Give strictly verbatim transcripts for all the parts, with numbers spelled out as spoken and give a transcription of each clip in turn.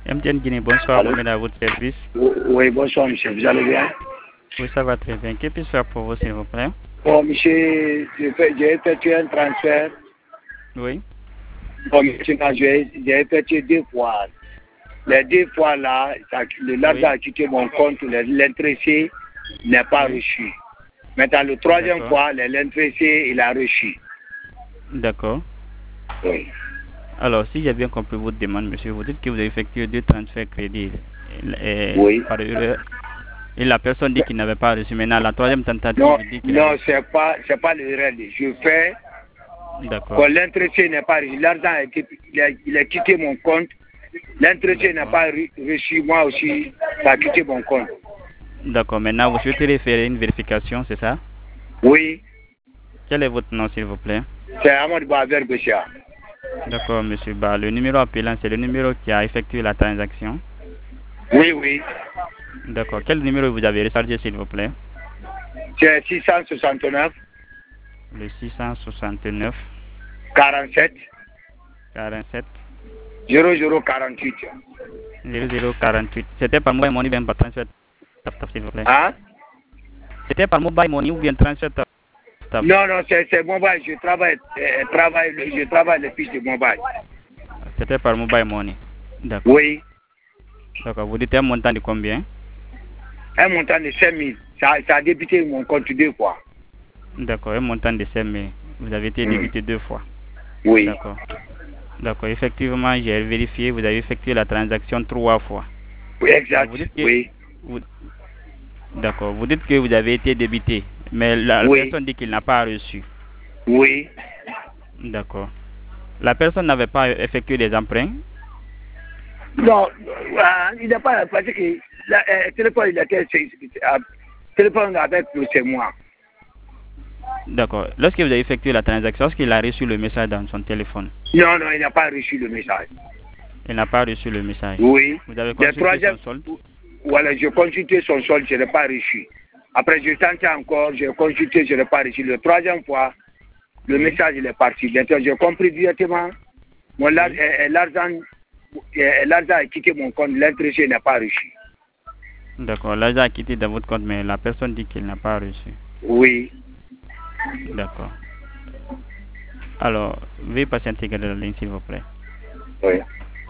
M T N Guinée, bonsoir, Allô? Mohamed à votre service. Oui, bonsoir, monsieur. Vous allez bien? Oui, ça va très bien. Que puis-je faire pour vous, s'il vous plaît? Bon, monsieur, j'ai fait- j'ai effectué un transfert. Oui. Bon, monsieur, là, j'ai j'ai effectué deux fois. Les deux fois là, ça- le l'argent Oui. a quitté mon compte, le- l'intéressé n'est pas Oui. reçu. Maintenant, le troisième D'accord. fois, le- l'intéressé, il a reçu. D'accord. Oui. Alors, si j'ai bien compris votre demande, monsieur, vous dites que vous avez effectué deux transferts crédits et, Oui. par erreur, et la personne dit qu'il n'avait pas reçu. Maintenant, la troisième tentative, Non, il dit qu'il a non, reçu. c'est pas, c'est pas le réel. Je fais D'accord. quand l'intéressé n'est pas reçu. L'argent a été, il a, il a quitté mon compte. L'intéressé n'a D'accord. pas re- reçu. Moi aussi, ça a quitté mon compte. D'accord. Maintenant, vous souhaitez faire une vérification, c'est ça? Oui, Quel est votre nom, s'il vous plaît? c'est Amadou Baver Bessia. D'accord, monsieur Ba. Le numéro appelant, c'est le numéro qui a effectué la transaction. Oui, oui. D'accord. Quel numéro vous avez rechargé, s'il vous plaît? C'est six cent soixante-neuf, Le six cent soixante-neuf, quarante-sept, quarante-sept, zéro zéro quarante-huit. zéro zéro quarante-huit. C'était par mobile money ou bien par transfert tap tap, s'il vous plaît? Hein? C'était par mobile money ou bien transfert tap tap? Non, non, c'est mobile. Je travaille, euh, travaille, je travaille le fiche de mobile. C'était par mobile money. D'accord. Oui. D'accord. Vous dites un montant de combien? Un montant de cinq mille. Ça, ça a débuté mon compte deux fois. D'accord. Un montant de cinq mille. Vous avez été Mm. débité deux fois. Oui. D'accord. D'accord. Effectivement, j'ai vérifié. Vous avez effectué la transaction trois fois. Oui, exact. Vous dites que Oui. vous... D'accord. Vous dites que vous avez été débité, mais la, la Oui. personne dit qu'il n'a pas reçu. Oui. D'accord. La personne n'avait pas effectué des emprunts? Non, euh, il n'a pas, parce que le téléphone, il était, c'est- c'est- euh, téléphone avec nous, c'est moi. D'accord. Lorsque vous avez effectué la transaction, est-ce qu'il a reçu le message dans son téléphone? Non, non, il n'a pas reçu le message. Il n'a pas reçu le message. Oui. Vous avez Le consulté troisième, son solde? voilà, j'ai consulté son solde, je n'ai pas reçu. Après, je tentais encore, j'ai consulté, je n'ai pas reçu. Le troisième fois, le Oui. message, il est parti. Maintenant, j'ai compris directement, mon lar- Oui. euh, euh, l'argent euh, l'argent a quitté mon compte, l'intéressé n'a pas reçu. D'accord. L'argent a quitté dans votre compte, mais la personne dit qu'il n'a pas reçu. Oui. D'accord. Alors, veuillez patienter dans la ligne, s'il vous plaît. Oui.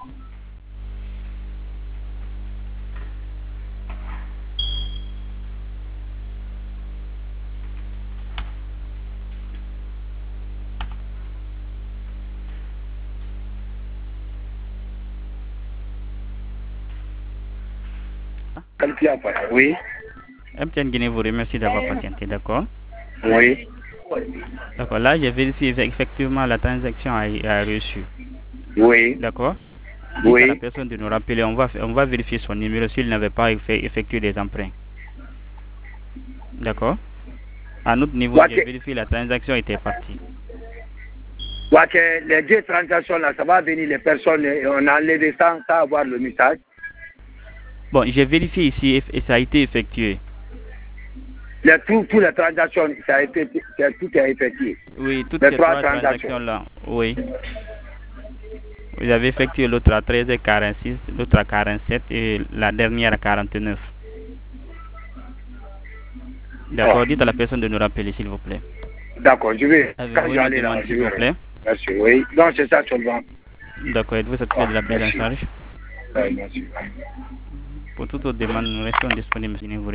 Oui. M T N Guinée vous remercie d'avoir patienté, d'accord? Oui. D'accord. Là, j'ai vérifié effectivement la transaction a, a reçu. Oui. D'accord? Dites à la Oui. personne de nous rappeler, on va, on va vérifier son numéro s'il n'avait pas effet- effectué des emprunts. D'accord? À notre niveau, Ouais, j'ai que- vérifié la transaction était partie. ouais, que les deux transactions là, ça va venir les personnes, et on a enlevé sans, sans avoir le message. Bon, j'ai vérifié ici et et ça a été effectué. Les, tout, toutes les transactions, ça a été, c'est- tout est effectué. Oui, toutes Les ces trois trois transactions. transactions-là, oui. Vous avez effectué l'autre à treize heures quarante-six, l'autre à quarante-sept et la dernière à quarante-neuf. D'accord, Oh, dites à la personne de nous rappeler, s'il vous plaît. d'accord, je vais. Quand Avez-vous je vais une aller là, demande, je s'il vous vais. plaît? Merci, oui. Non, c'est ça seulement. D'accord, êtes-vous satisfait Oh, de la prise en merci. charge? Ouais, merci. Pour toute autre demande, nous restons disponibles.